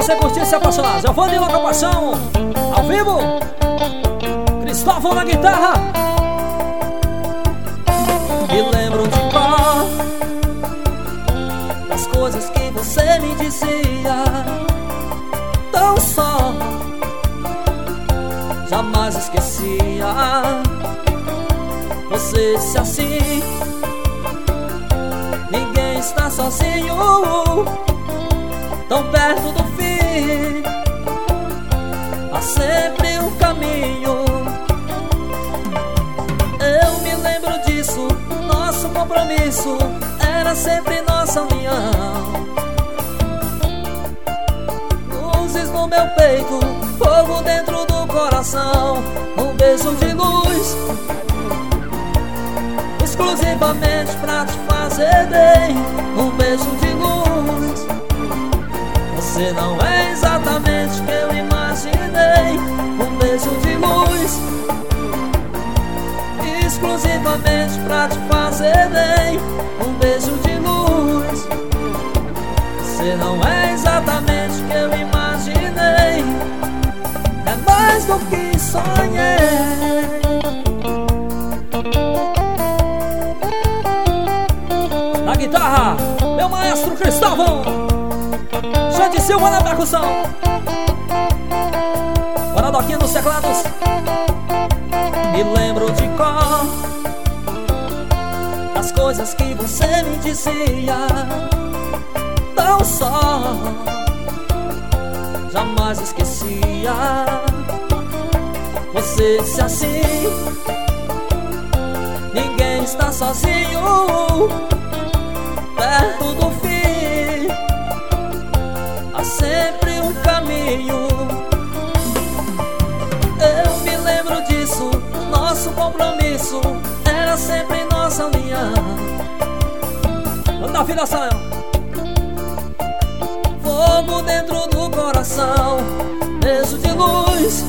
você curtir e se apaixonar. Eu vou de Louca Paixão, ao vivo, Cristóvão na guitarra. Me lembro de cor das coisas que você me dizia, tão só, jamais esquecia. Você disse assim: ninguém está sozinho, tão perto do fim, há sempre um caminho. Eu me lembro disso, nosso compromisso era sempre nossa união. Luzes no meu peito, fogo dentro do coração, um beijo de luz, exclusivamente pra te fazer bem, um beijo de luz. Você não é exatamente o que eu imaginei, um beijo de luz, exclusivamente pra te fazer bem, um beijo de luz. Você não é exatamente o que eu imaginei, é mais do que sonhei. Na guitarra, meu maestro Cristóvão, Xande Silva na percussão, Guaradoquinha nos teclados. Me lembro de cor das coisas que você me dizia, tão só, jamais esquecia. Você disse assim: ninguém está sozinho, perto do fim, há sempre um caminho. Eu me lembro disso, nosso compromisso era sempre nossa união. Vamos dar afinação. Fogo dentro do coração, beijo de luz,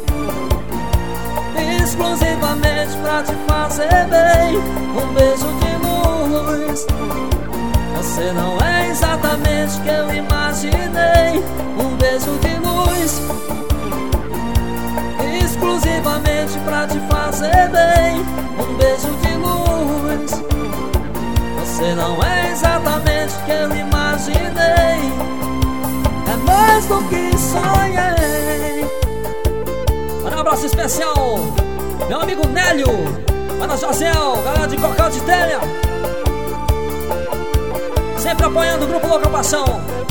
exclusivamente pra te fazer bem, um beijo de luz. Você não é exatamente o que eu imaginei, um beijo de luz, exclusivamente pra te fazer bem, um beijo de luz. Você não é exatamente o que eu imaginei, é mais do que sonhei. Um abraço especial, meu amigo Nélio, Ana Jaziel, galera de Cocão de Telha, sempre apoiando o grupo Louca Paixão.